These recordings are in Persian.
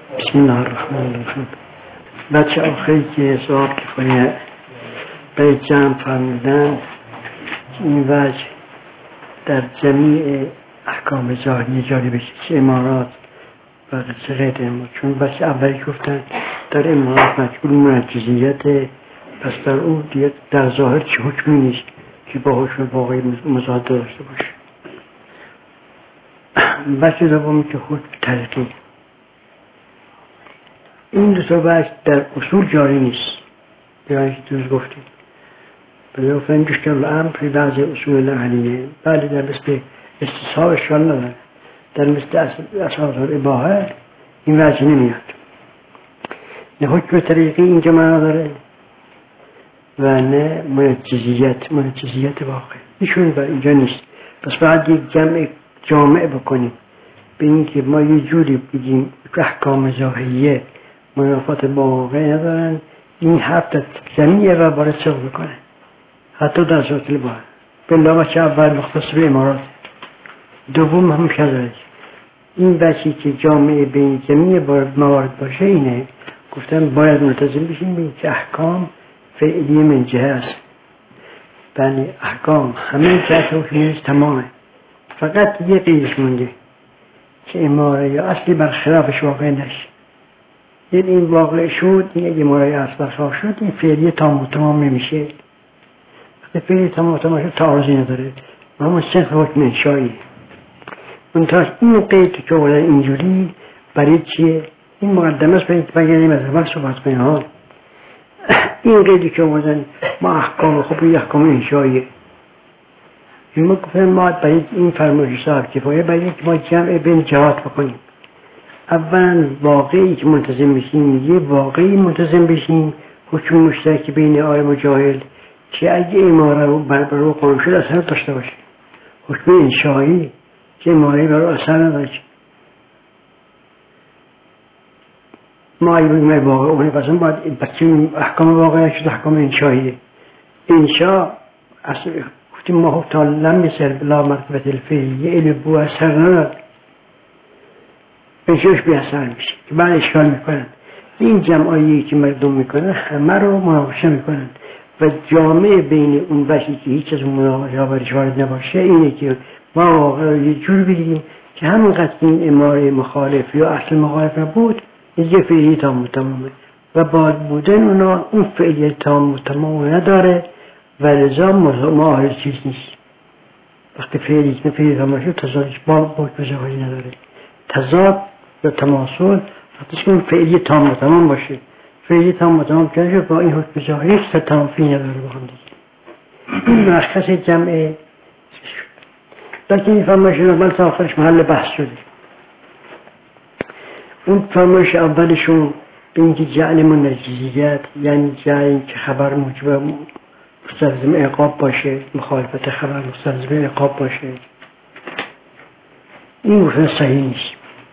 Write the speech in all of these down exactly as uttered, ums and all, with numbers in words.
بسم الله الرحمن الرحیم. بچه آخری که صاحب که خواهی به جمع فرمودن این وجه در جمیع احکام ظاهری جاری بشه، چه امارات و چه غیر امارات. چون بچه اولی گفتن در امارات مجبور منجزیت، پس در اون دیگه در ظاهر چه حکمی نیست که با حکم واقعی مزاد داشته باشه. بچه دومی که خود تلقی، این دو تا بحث در اصول جاری نیست. بیایی که دوست گفتیم بله گفتن گشتر الامر فی بعض اصول العلیه، بله در مثل استصحاب اشکال نداره، در مثل اساس الاباحه این وجه نمیاد. نه حکم طریقی اینجا معنا داره و نه منجزیت، منجزیت واقع ایشون و اینجا نیست. پس باید یک جمع جامع بکنیم به اینکه ما یه جوری بگیم که احکام ظاهریه منافات با واقع ندارن، این حرف در جمعیه و باید سق بکنه حتی در صورت الباحه. بالله بچه اول مختص به امارات، دوم هم شدارد. این بچی که جامعه بین جمعیه موارد باشه اینه گفتن باید ملتزم بشیم به اینکه احکام فعلی من جهه است. بله احکام همه جهت حکمیش تمامه، فقط یه قیدش مونده که اماره یا اصلی برخلافش واقع نشه. یعنی این واقع شد، این اگه اماره اصل برخلاف شد این فعلی تام و تمام نمیشه. وقتی فعلی تام و تمام شد تعارضی نداره و همون صنف حکم انشایی. منتها این قید که اولا اینجوری برای چیه؟ این مقدمه است برای اینکه بگیریم از اول صحبت کنیم. ها این قیدی که اومدن ما احکام خب این احکام انشاییه. این ما گفتن ما برای این فرمایش صاحب کفایه برای اینکه ما جمع بین جهات بکنیم. اولا واقعی که منتظم بشیم، میگه واقعی منتظم بشیم حکم مشترک بین عالم و جاهل که اگه اماره رو برای قانون شد اثر داشته باشه. حکم انشایی که اماره برای اثر نداره. ما اگه بگیم واقع اونه پس باید بچیم احکام واقعی شد احکام انشاییه. انشا اصلا گفتیم ما حکم تا لم یسر بلا مرتبت الفعلیه علم بو اثر نداره، انشاش بی اثر میشه که بعد اشکال میکنن. این جمعایی که مردم میکنن همه رو مناقشه میکنن و جامعه بین اون بشی که هیچ از اون مناقشه برش وارد نباشه اینه که ما واقعا یه جور بگیم که همینقدر این اماره مخالف یا اصل مخالف نبود یه فعلی تام و تمامه و باید بودن اونا اون فعلی تام و تمام نداره و لذا معارض چیز نیست. وقتی فعلی اسم فعلی تام شد تضادش با حکم ظاهری نداره. تضاد یا تماثل وقتی که اون فعلی تام و تمام باشه، فعلی تام و تمام کنه با این حکم ظاهری که تمافی نداره با هم دیگه. این مشخص جمعه لیکن این فرمایش اول تا آخرش محل بحث شده. اون فرمایش اولشون به اینکه جعل منجزیت یعنی جعل که خبر موجب مستلزم عقاب باشه، مخالفت خبر مستلزم عقاب باشه، این گفتن صحیح نیست.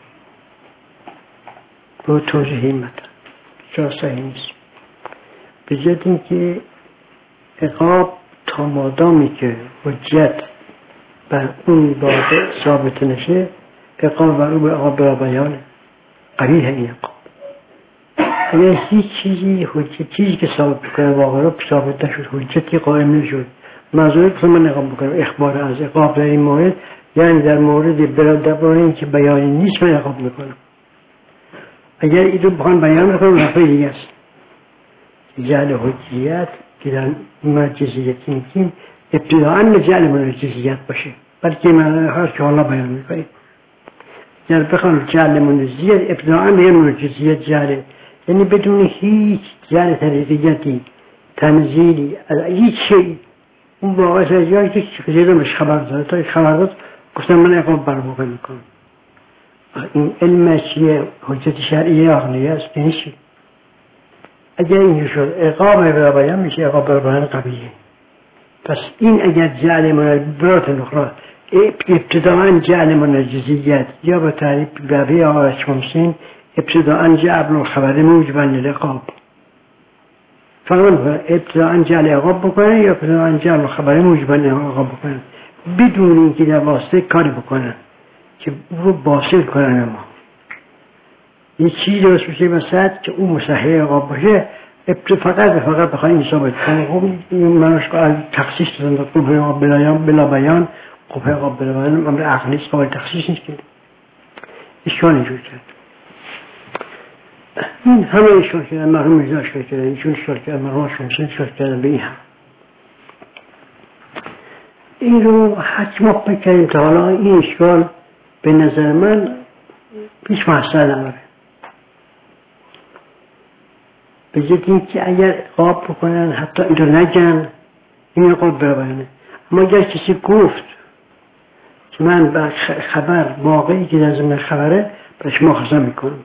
با توضیحی مطلب چرا صحیح نیست؟ به جهت اینکه عقاب تا مادامی که حجت بر اون واقع ثابت نشه عقاب بر اون به عقاب برا بیانه قریه این عقاب. اگر هیچ چیزی حجت چیزی که ثابت بکنه واقع رو ثابت نشد، حجتی قائم نشد، معذورت که من عقاب بکنم اخبار از عقاب در این مورد یعنی در مورد برای این که بیانی نیست من عقاب میکنم. اگر این رو بخوان بیان بکنم رفعه دیگه است. جعل حجیت که در منجزیت میگیم ابتداعا جعل منجزیت باشه بلکه من هر که حالا بیان میکنیم. در بخوان جعل منجزیت ابتداعا به منجزیت جعل یعنی بدون هیچ جعل طریقیتی تنزیلی از هیچ شیء اون واقع سرجایی که چیزی بهش خبر داده تا خبر داد گفتم من عقاب بر واقع میکنم. این علم چیه؟ حجت شرعیه عقلیه است نیست. اگر این شد عقاب برای بیان میشه عقاب برای بیان قویه. پس این اگر جعل منجزیت نخرا ابتداعا جعل منجزیت یا به تعریف گوی آرش ممسین ابتداعا جعل خبر موجبا للعقاب فقط ابتداعا جعل عقاب بکنن یا ابتداعا جعل خبر موجبا للعقاب بکنن بدون اینکه در واسطه کاری بکنن که رو باطل کنن. ما یه چیزی درست بشه وسط که اون مصحح عقاب باشه، فقط فقط بخوای این ثابت کنه. خب منش از تخصیص دادن قبه عقاب بلا بلا بیان، قبه عقاب بلا بیان امر عقلی است، قابل تخصیص نیست که اشکال اینجور کرد. این همه اشکال کردن، مرحوم میرزا اشکال کردن، ایشون اشکال کردن، مرحوم شمسه اشکال کردن به این هم. این رو حج ما بکنیم تا حالا این اشکال به نظر من هیچ محصول نداره. به جد این که اگر عقاب بکنن حتی این رو نگن، این عقاب برابرنه. اما اگر کسی گفت که من به خبر واقعی که در زمین خبره برش مؤاخذه میکنم،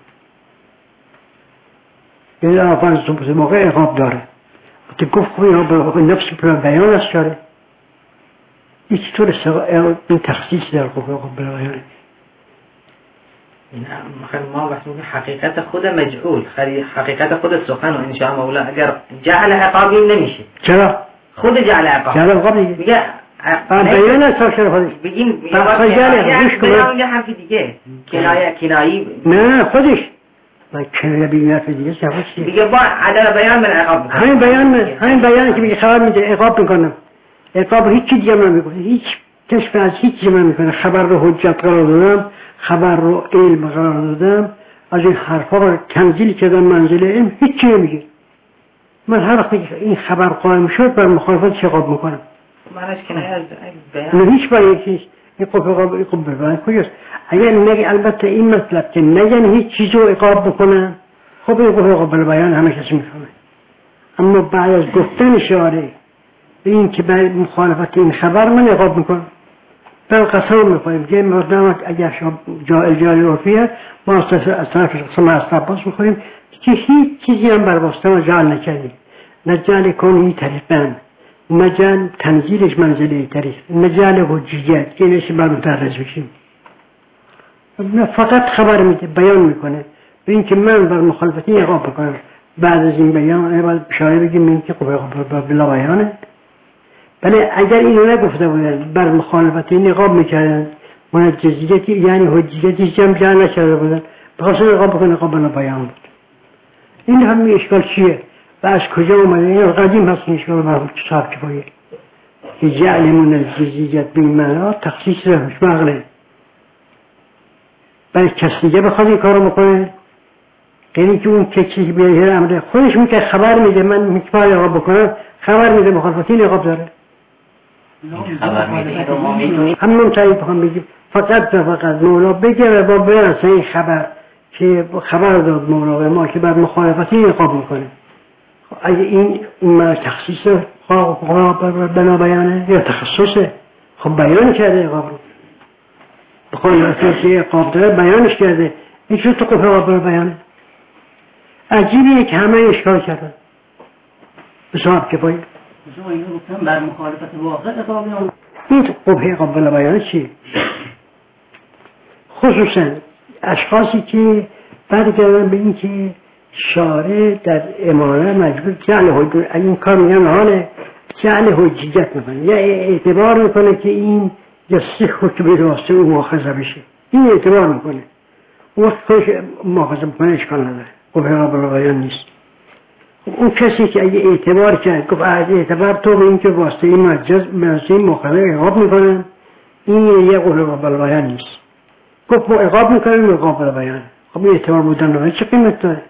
یعنی آفرز تو موقع عقاب داره وقتی گفت خوبی ها به نفس بیان است شاره هیچ طور این تخصیص در قبه عقاب بیانه. ما وقتی میگه حقیقت خود مجهول، حقیقت خود سخن و انشاء مولا اگر جعل عقابی نمیشه. چرا؟ خود جعل عقاب جعل عقاب میگه بیان است شاره خودش بگیم بیان یه حرف دیگه کنایه کنایی نه خودش من کنایه بیان حرف دیگه سواد چیه دیگه با عدل بیان من عقاب میکنم. همین بیان همین بیانی که میگه خبر میده عقاب میکنم. عقاب هیچ چیز دیگه من میکنه، هیچ کشف از هیچ چیز من میکنه. خبر رو حجت قرار دادم، خبر رو علم قرار دادم، از این حرفا رو تنزیل کردم منزل علم، هیچ چی نمیگه. من هر وقت این خبر قائم شد بر مخالفت عقاب میکنم. معنیش کنایه از بیان نه هیچ برای چیز این قبه عقاب این قبه بیان کجاست؟ اگر نگه البته این مطلب که نگن هیچ چیز رو عقاب بکنن، خب این قبه عقاب بیان همه کسی میفهمه. اما بعد از گفتن اشاره به این که برای مخالفت این خبر من عقاب میکنم، بل قسم میخوریم که مردم اگر جائل جاری عرفیه ما از طرف قسم از عباس میخوریم که هیچ چیزی هم بر واسطه ما جعل نکردیم. نه جعل کنی طریقاً، نه جعل تنزیلش منزله طریق، نه جعل حجیت که اینش بر متعرض بشیم. فقط خبر میده، بیان میکنه به این که من بر مخالفتی عقاب بکنم. بعد از این بیان باید بشاره بگیم این که قبه بلا بیانه. بله اگر اینو نگفته بودن بر مخالفت نقاب میکردن منجزیتی یعنی حجیتی جمع جمع نکرده بودن بخواستن نقاب بکنن نقاب بنا بیان بود. این همین اشکال چیه و از کجا اومده؟ این قدیم هست این اشکال مرحوم صاحب کفایه که جعل منجزیت به این معنا تخصیص رفش مغله. بله کسی دیگه بخواد این کارو بکنه یعنی که اون کسی بیاره امره خودش میگه خبر میده من میتونم نقاب بکنم، خبر میده مخالفتی نقاب داره خبر میده رو ما میدونیم. همون تایی بخوام بگیم فقط و فقط مولا بگه و با برسه این خبر که خبر داد مولا به ما که بر مخالفتی نقاب میکنه. اگه این این تخصیص بنا بیانه یا تخصصه خب بیان کرده عقاب رو بخوام اساسی عقاب داره بیانش کرده این چون تو قفه عقاب بیانه. عجیبیه که همه اشکال کردن به صاحب کفایه شما اینو گفتم بر مخالفت واقع عقاب میاد. این قبه عقاب بلا بیانه چیه؟ خصوصا اشخاصی که برگردن به این که شارع در امانه مجبور جعل حجیت این کار میگن حاله جعل حجیت میکنه یا اعتبار میکنه که این یا سیخ که به راسته او مؤاخذه بشه این اعتبار میکنه اون وقت خودش مؤاخذه میکنه اشکال نداره قبه عقاب بلا بیان نیست. اون کسی که اگه اعتبار کرد گفت اعتبار تو به این که واسطه این مجاز واسطه این مخالفه عقاب میکنن این یه قبه عقاب بلا بیان نیست. گفت ما عقاب میکنیم عقاب بلا بیان خب این اعتبار بودن نه چه قیمت داره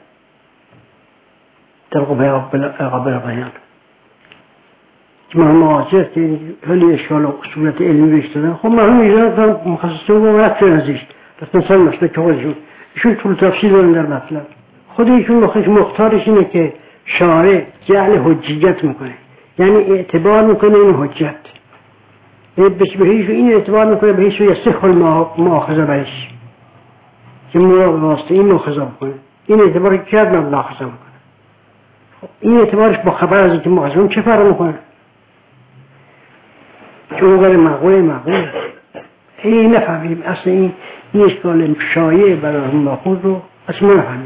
در قبه عقاب بلا بیان. مرحوم آجر که خیلی اشکال و صورت علمی بهش دادن خب مرحوم ایران مخصصه و رفت نزیشت رفتن سال مسلک خودشون ایشون طول تفصیل دارن در مطلب خود ایشون بخش مختارش اینه که شارع جعل حجیت میکنه یعنی اعتبار میکنه این حجت به هیچ این اعتبار میکنه به هیچ یصح المؤاخذه بهش که مراد واسطه این مؤاخذه میکنه این اعتباری که کرد من مؤاخذه میکنه. این اعتبارش با خبر از اینکه مؤاخذه چه فرق میکنه؟ چون غیر معقول معقول این نفهمیم اصلا این این اشکال شایع برای مأخوذ رو اصلا نفهمید.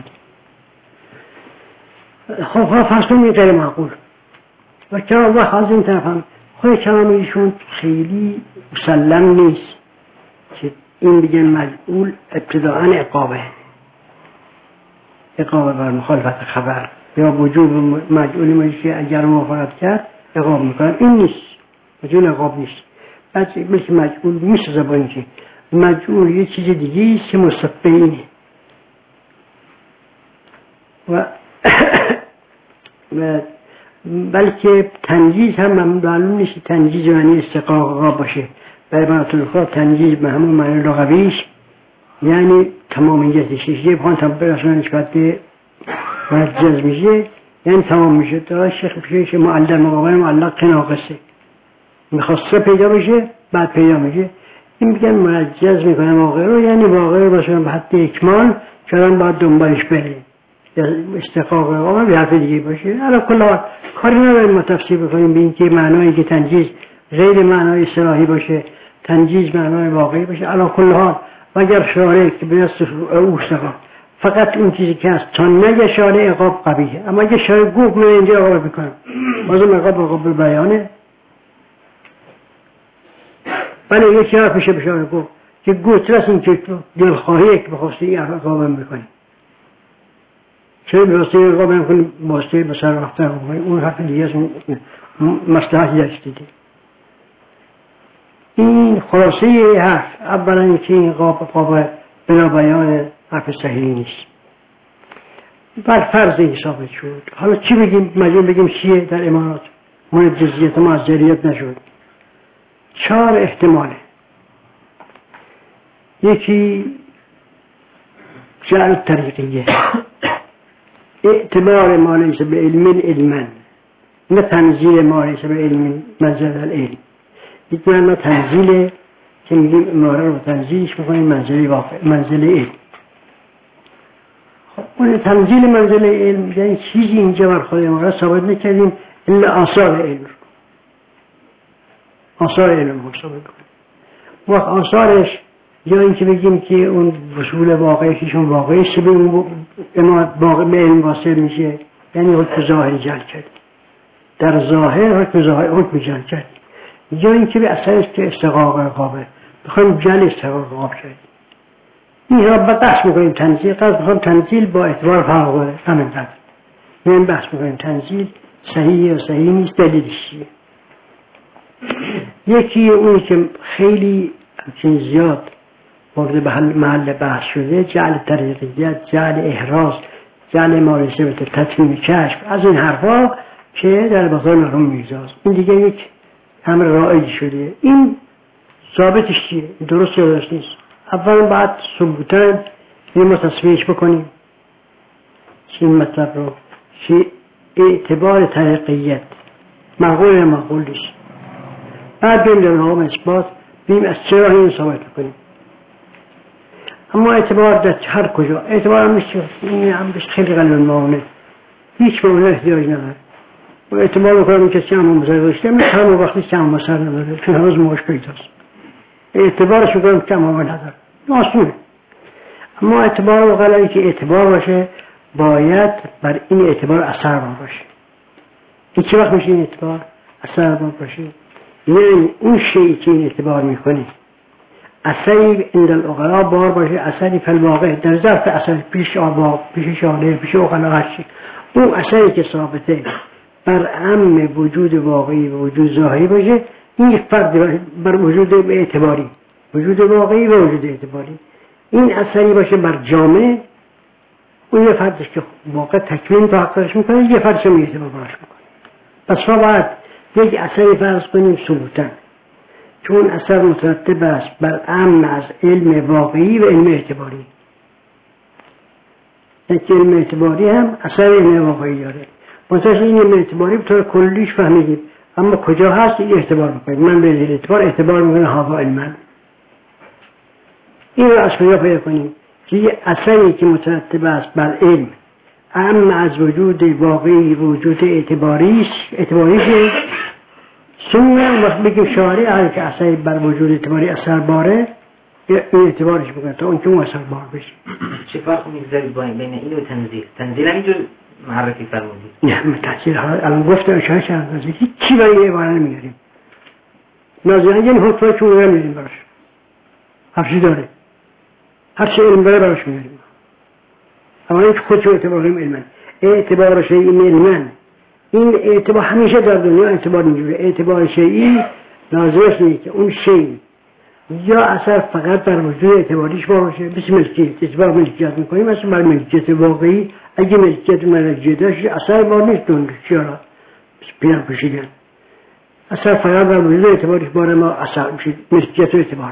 خب فرض این غیر معقول و کلام وقت از این طرف هم خود کلام ایشون خیلی مسلم نیست که این بگن مجعول ابتداعا عقابه اقامه بر مخالفت خبر یا وجوب مجعول میشه اگر موافقت کرد اقامه میکنن. این نیست، مجعول اقامه نیست. بلکه بلکه مجعول میشه زبانی که مجعول یه چیز دیگه است که مصدق اینه و بلکه تنجیز هم معلوم نیست تنجیز معنی استقاق باشه. برای مناطق خواه تنجیز به همون معنی لغویش یعنی تمامیتش یه بخوان تا برسونه نسبت به منجز میشه یعنی تمام میشه. تا شیخ میشه که معلق مقابل معلق ناقصه میخواسته پیدا بشه بعد پیدا میشه. این میگن منجز میکنه واقع رو یعنی واقع رو بسونه به حد اکمال چرا باید دنبالش بریم استقاق اقامه به حرف دیگه باشه. علا کل حال کاری نداریم ما تفسیر بکنیم به این که معنایی که تنجیز غیر معنای اصطلاحی باشه تنجیز معنای واقعی باشه. علا کل حال اگر شارع که به دست او استقاق فقط اون چیزی که هست تا نگه شارع عقاب قبیه، اما اگه شارع گفت من اینجا عقاب میکنم بازم عقاب عقاب بیانه. ولی یکی ها پیشه به شارع گفت که گوت رس این که دلخواهیه که بخواسته این عقاب میکنی چه باسته عقاب میکنی باسته بسر رفتن میکنی اون حرف دیگه است مصلحتی داشت دیده. این خلاصه حرف اولا اینکه این قاب قاب بلا بیان حرف صحیحی نیست بر فرض حسابت شد. حالا چی بگیم؟ مجبور بگیم شیعه در امارات مورد جزئیات ما از جریات نشد. چهار احتماله. یکی جعل طریقیه اعتبار ما لیس به علم علما نه تنزیل ما لیس به علم منزل العلم. یک معنی تنزیله که میگیم اماره رو تنزیلش میکنیم منزل واقع منزل علم. خب اون تنزیل منزل علم یعنی چیزی اینجا بر خود اماره ثابت نکردیم الا آثار علم رو آثار علم رو ثابت کنیم. وقت آثارش یا اینکه بگیم که اون وصول واقعی کهشون واقعی است به اون واقع به علم واصل میشه یعنی حکم ظاهری جل کرد در ظاهر حکم ظاهر حکم جل کرد یا اینکه به اثرش که استقاق عقابه بخوایم جل استقاق عقاب کرد. این را بحث میکنیم تنزیل قصد بخوایم تنزیل با اعتبار فرق داره همین قدر این بحث میکنیم تنزیل صحیح و صحیح نیست دلیلش چیه. یکی اونی که خیلی همچین زیاد مورد به محل بحث شده جعل طریقیت جعل احراز جعل مارسه به تطمیم کشف از این حرفا که در بازار مرحوم میرزاست. این دیگه یک امر رایج شده. این ثابتش چیه؟ درست یا درست نیست؟ اولا بعد ثبوتاً این ما تصفیهش بکنیم چه این مطلب رو چه اعتبار طریقیت معقول یا معقول نیست. بعد بیم در نام اثبات بیم از چرا این ثابت بکنیم. اما اعتبار در هر کجا اعتبار هم میشه این هم بشه خیلی قلب معونه هیچ معونه احتیاج نداره و اعتبار بکنم کسی هم مزر داشته مثل همه وقتی که هم مصر نداره چون هنوز موش پیداست اعتبارش بکنم که هم نداره ناسونه. اما اعتبار و غلایی که اعتبار باشه باید بر این اعتبار اثر باشه. این چه وقت میشه این اعتبار اثر باشه؟ یعنی اون شیئی که این اعتبار میکنه اثری عند العقلاء بار باشه اثری فالواقع در ظرف اثر پیش آبا پیش شاله پیش عقلاء هرچی اون اثری که ثابته بر عم وجود واقعی و وجود ظاهری باشه این یک فرد بر وجود اعتباری وجود واقعی و وجود اعتباری این اثری باشه بر جامع اون یه فردش که واقع تکوین تحقیقش میکنه یه فردش هم اعتبار براش میکنه. پس ما باید یک اثری فرض کنیم ثبوتاً چون اثر مترتب است بر امن از علم واقعی و علم اعتباری. یک علم اعتباری هم اثر علم واقعی داره. منتها این علم اعتباری به طور کلیش فهمیدیم اما کجا هست این اعتبار میکنیم. من به این اعتبار اعتبار میکنم هوا علم این رو از کجا پیدا کنیم که یه اثری که مترتب است بر علم امن از وجود واقعی و وجود اعتباریش اعتباریش سنگه وقت بگیم شارع هر که اثر بر وجود اعتباری اثر باره این اعتبارش بکنه تا اون که اون اثر بار بشه. چه فرق میگذارید بین این و تنزیل؟ تنزیل همینجور معرفی فرمودید؟ نه تنزیل الان گفته اشاره شد هیچی برای این عباره نمیاریم نازیان یعنی حکمه که اون نمیاریم براش هرچی داره هرچی علم داره براش میاریم اما این خودشو اعتبار کنیم علما. اعتبار شیئی علما، این اعتبار همیشه در دنیا اعتبار اینجوره. اعتبار شیئی لازمش نیست که اون شیء یا اثر فقط در وجود اعتباریش باشه، مثل ملکیت. اعتبار ملکیت میکنیم مثل بر ملکیت واقعی. اگه ملکیت ملکیت داشت اثر بار نیست دنیا چرا پیان پوشیدن. اثر فقط در وجود اعتباریش باره ما اثر میشه، ملکیت رو اعتبار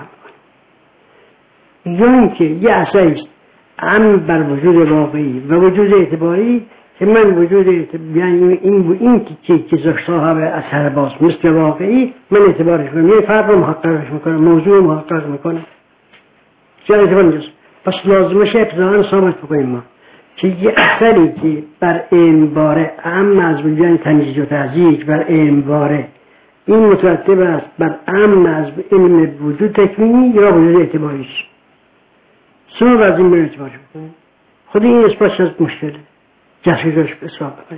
میکنیم. یا اینکه یه اثریست هم بر وجود واقعی و وجود اعتباری که من وجود یعنی این این که که صاحب اثر باز مثل واقعی من اعتبارش کنم، یه فرق رو محققش میکنم، موضوع محقق میکنم، چه اعتبار نیست. پس لازمشه ابتداءً ثابت بکنیم ما که یه اثری که بر علم باره اهم از وجود تمییز و تهذیب بر علم باره، این مترتب است بر اهم از علم وجود تکوینی یا وجود اعتباریش. سوم از این باید اعتبارش بکنیم. خود این اثباتش از مشکله، جسیدش به اثبات بکنیم.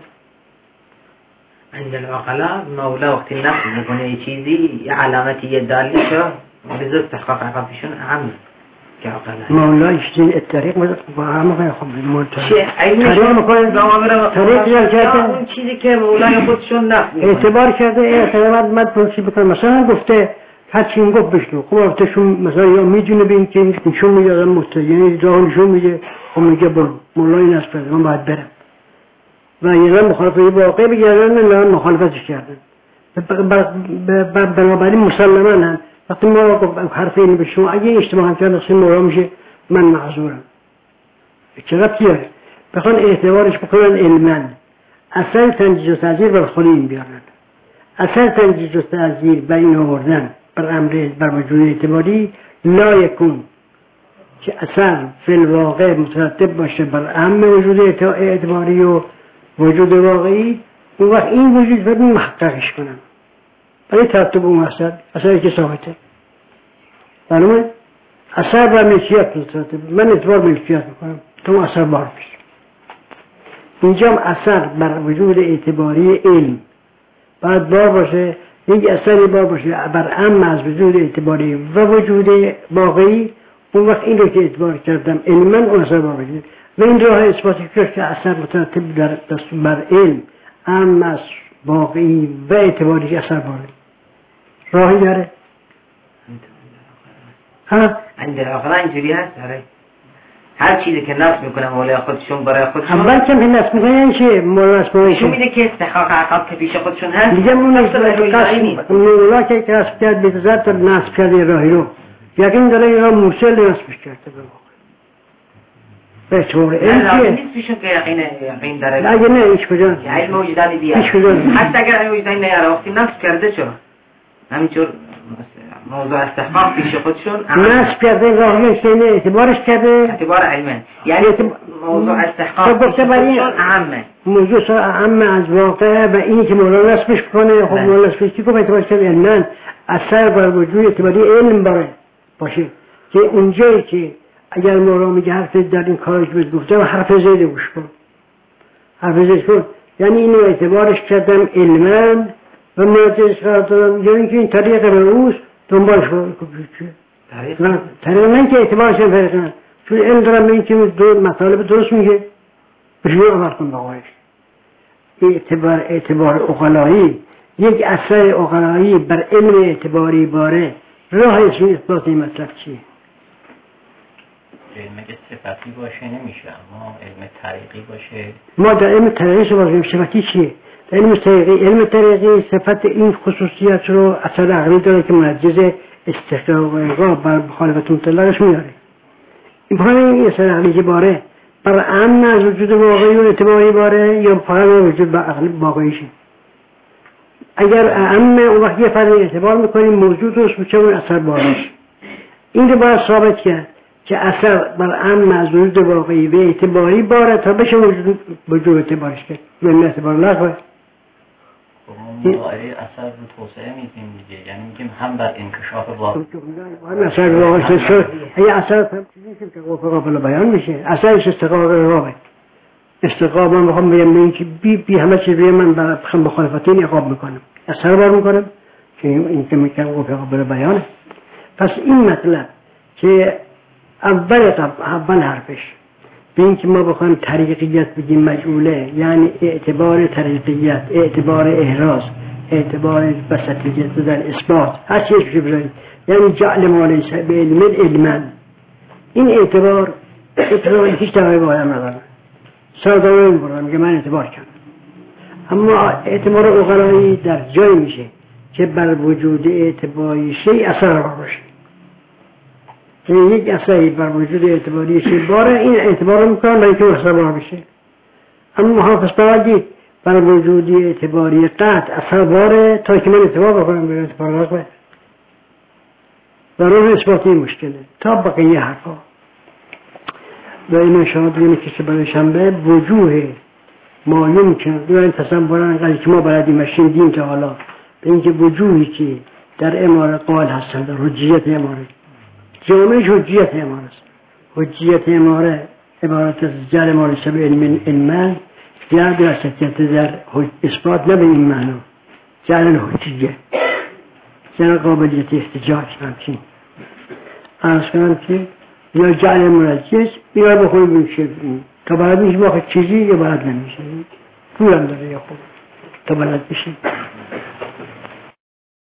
عند العقلاء مولا وقتی نقل میکنه یه چیزی یه علامتی یه دلیشه بزرگ تحقیق عقبشون اهم که عقلاء مولا اشتین الطریق با همه خب منتهی چه طریق میکنه طریق کرده اون چیزی که مولای خودشون نقل اعتبار کرده اعتبار مد پرسی بکنه. مثلا گفته هرچی این گفت بشنو، خب وقتشون مثلا یا میدونه به این که نشون میگه آدم مستجنی راه نشون میگه خب میگه برو مولا این است من باید برم و یه زن مخالفه واقع بگردن من مخالفتش کردن. بنابراین مسلما هم وقتی ما حرف اینو به شما اگه اشتباه هم کرد نقصی مولا میشه من معذورم. چه ربطی داره؟ بخوان اعتبارش بکنن علما اثر تنجیز و تعذیر بر خود این بیارن، اثر تنجیز و تعذیر بر این آوردن بر امر بر وجود اعتباری لا یکون که اثر فی الواقع مترتب باشه بر امر وجود اعتباری و وجود واقعی، اون وقت این وجود باید محققش کنم برای ترتب اون اثر اثری که ثابته. برنامه اثر بر ملکیت مترتب، من اعتبار ملکیت میکنم تو اثر بار بشه. اینجا هم اثر بر وجود اعتباری علم باید بار باشه، یک اثری بار باشه بر ام از وجود اعتباری و وجود واقعی، اون وقت این رو که اعتبار کردم علما اون اثر بار باشه. و این راه اثباتی کرد که اثر مترتب در دستور بر علم ام از واقعی و اعتباری اثر باره. راهی داره؟ ها؟ عند العقلاء اینجوری هست. آره هر چیزی که نفس میکنه مولای خودشون برای خودشون اول کم که نفس میکنه یعنی چه؟ مولا نفس میکنه نشون میده که استحقاق عقب که پیش خودشون هست دیگه اون نفس مولا که کسب کرد به ذات نفس کرده راهی رو یقین داره این را موسیل نفسش کرده به واقع به طور علم چیه؟ نیست پیشون که یقین یقین داره نه اگه نه ایش کجا یه علم وجدانی بیاره حتی اگر علم وجدانی نیاره وقتی نفس کرده چرا؟ همینطور موضوع استحقاق پیش خودشون نفس کرده راهی سینه اعتبارش کرده اعتبار علمه، یعنی موضوع استحقاق پیش خودشون اهمه، موضوع اهمه از واقع و اینی که مولا نسبش کنه. خب مولا نسبش که گفت اعتبارش کرده علما اثر بر وجود اعتباری علم باره باشه که اونجایی که اگر مولا میگه حرف در این کارش بهت گفته و حرف زیده گوش کن، حرف زیده کن یعنی اینو اعتبارش کردم علما و مراجعش قرار دادم یا اینکه این طریق به اوست دنبالش کنم طریق طریق من که اعتبارش هم فرق کنم چون علم دارم به این که مطالب درست میگه بشنو عمل کن باقایش. اعتبار اعتبار اقلایی یک اثر اقلایی بر علم اعتباری باره راه اسمی اثبات این مطلب چیه؟ علم که صفتی باشه نمیشه، اما علم طریقی باشه. ما در علم طریقی صحبت کنیم صفتی چیه؟ در علم طریقی علم طریقی صفت این خصوصیت رو اثر عقلی داره که منجز استحقاق بر مخالفت مطلقش میاره. این پای این اثر عقلی که باره بر امن از وجود واقعی و اعتباری باره یا فقط وجود بر عقلی واقعیشه. اگر امن اون وقت یه فرد اعتبار میکنیم موضوع درست میشه اون اثر باراش. این رو باید ثابت کرد که اثر بر امن از وجود واقعی و اعتباری باره تا بشه وجود وجود اعتبارش کرد و این اعتبار لغوه. ما دائره اثر رو توسعه میدیم دیگه، یعنی میگیم هم بر انکشاف واقع اثر واقعی شد اگه اثر هم چیزی که قابل بیان میشه اثرش استقاق رابه استقاق من بخوام بگم به این که بی, بی همه چیز روی من بخوام بخالفتین اقاب میکنم اثر بار میکنم که این که میکنم قابل بیانه. پس این مطلب که اول اول حرفش به اینکه ما بخوایم طریقیت بگیم مجعوله، یعنی اعتبار طریقیت، اعتبار احراز، اعتبار وسطیت در اثبات هر چیز بشه بذارید، یعنی جعل ما لیس بعلم علما. این اعتبار اعتبار هیچ دعوی با آدم نداره، سادانه میگم که من اعتبار کردم. اما اعتبار عقلایی در جای میشه که بر وجود اعتباری شیء اثر بار باشه. یعنی یک اثری بر وجود اعتباری شیء باره، این اعتبار رو میکنن برای که اثر بار بشه. اما محافظ باید بر وجود اعتباری قطع اثر باره تا که من اعتبار بکنم به اعتبار قطع و روح اثباتی مشکله تا بقیه حرفا. و این شما دیگه که برای شنبه وجوه ما یمکن دوان تصورا انقدر که ما بلدیم و شنیدیم تا حالا به اینکه وجوهی که در اماره قائل هستن، در حجیت اماره، جامعش حجیت اماره است. حجیت اماره عبارت از جعل ما لیس بعلم علما، در وسطیت در اثبات نه به این معنا، جعل حجیه، جعل قابلیت احتجاج همچین عرض کنم که یا جعل مرجز یا بخوری بمیشه تا بلد میشه باقی چیزی یا بلد نمیشه، پولم داره یا خود تا بلد بشه.